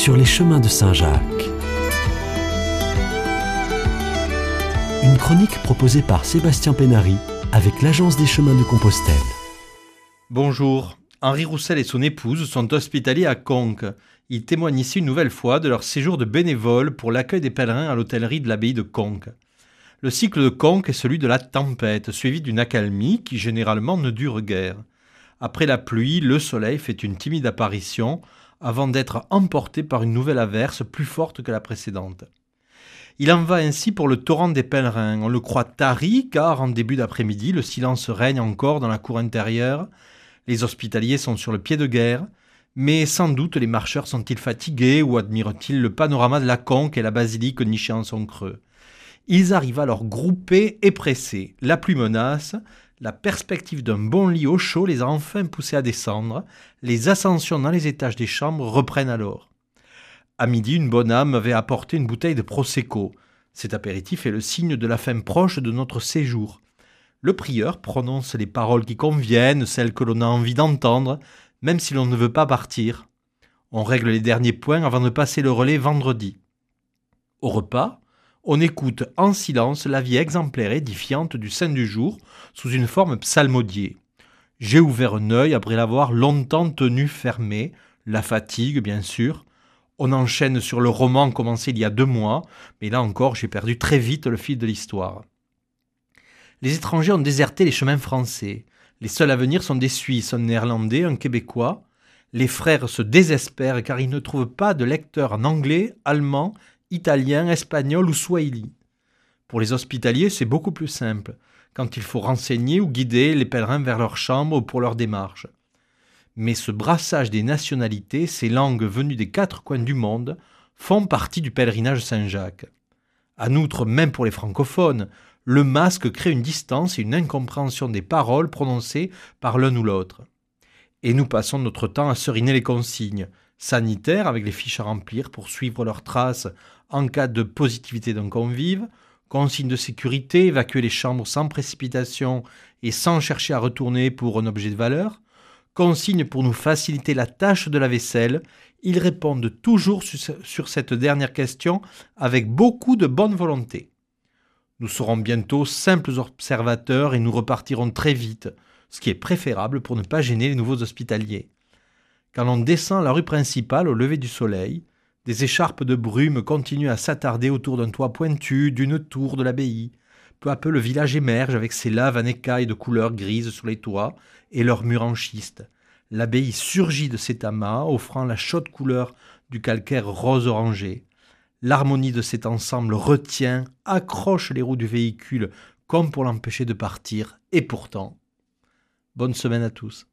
sur les chemins de Saint-Jacques. Une chronique proposée par Sébastien Pénary avec l'Agence des chemins de Compostelle. Bonjour, Henri Roussel et son épouse sont hospitaliers à Conques. Ils témoignent ici une nouvelle fois de leur séjour de bénévole pour l'accueil des pèlerins à l'hôtellerie de l'abbaye de Conques. Le cycle de Conques est celui de la tempête, suivi d'une accalmie qui généralement ne dure guère. Après la pluie, le soleil fait une timide apparition avant d'être emporté par une nouvelle averse plus forte que la précédente. Il en va ainsi pour le torrent des pèlerins. On le croit tari car en début d'après-midi, le silence règne encore dans la cour intérieure. Les hospitaliers sont sur le pied de guerre, mais sans doute les marcheurs sont-ils fatigués ou admirent-ils le panorama de la Conques et la basilique nichée en son creux. Ils arrivent alors groupés et pressés. La pluie menace. La perspective d'un bon lit au chaud les a enfin poussés à descendre. Les ascensions dans les étages des chambres reprennent alors. À midi, une bonne âme avait apporté une bouteille de Prosecco. Cet apéritif est le signe de la fin proche de notre séjour. Le prieur prononce les paroles qui conviennent, celles que l'on a envie d'entendre, même si l'on ne veut pas partir. On règle les derniers points avant de passer le relais vendredi. Au repas, on écoute en silence la vie exemplaire et édifiante du saint du jour sous une forme psalmodiée. J'ai ouvert un œil après l'avoir longtemps tenu fermé, la fatigue bien sûr. On enchaîne sur le roman commencé il y a 2 mois, mais là encore j'ai perdu très vite le fil de l'histoire. Les étrangers ont déserté les chemins français. Les seuls à venir sont des Suisses, un Néerlandais, un Québécois. Les frères se désespèrent car ils ne trouvent pas de lecteurs en anglais, allemand, italien, espagnol ou swahili. Pour les hospitaliers, c'est beaucoup plus simple, quand il faut renseigner ou guider les pèlerins vers leur chambre ou pour leur démarche. Mais ce brassage des nationalités, ces langues venues des 4 coins du monde, font partie du pèlerinage Saint-Jacques. En outre, même pour les francophones, le masque crée une distance et une incompréhension des paroles prononcées par l'un ou l'autre. Et nous passons notre temps à seriner les consignes sanitaires avec les fiches à remplir pour suivre leurs traces en cas de positivité d'un convive, consignes de sécurité, évacuer les chambres sans précipitation et sans chercher à retourner pour un objet de valeur, consignes pour nous faciliter la tâche de la vaisselle. Ils répondent toujours sur cette dernière question avec beaucoup de bonne volonté. Nous serons bientôt simples observateurs et nous repartirons très vite, ce qui est préférable pour ne pas gêner les nouveaux hospitaliers. Quand on descend la rue principale au lever du soleil, des écharpes de brume continuent à s'attarder autour d'un toit pointu, d'une tour de l'abbaye. Peu à peu, le village émerge avec ses laves en écailles de couleur grise sur les toits et leurs murs en schiste. L'abbaye surgit de ses amas, offrant la chaude couleur du calcaire rose-orangé. L'harmonie de cet ensemble retient, accroche les roues du véhicule comme pour l'empêcher de partir, et pourtant. Bonne semaine à tous.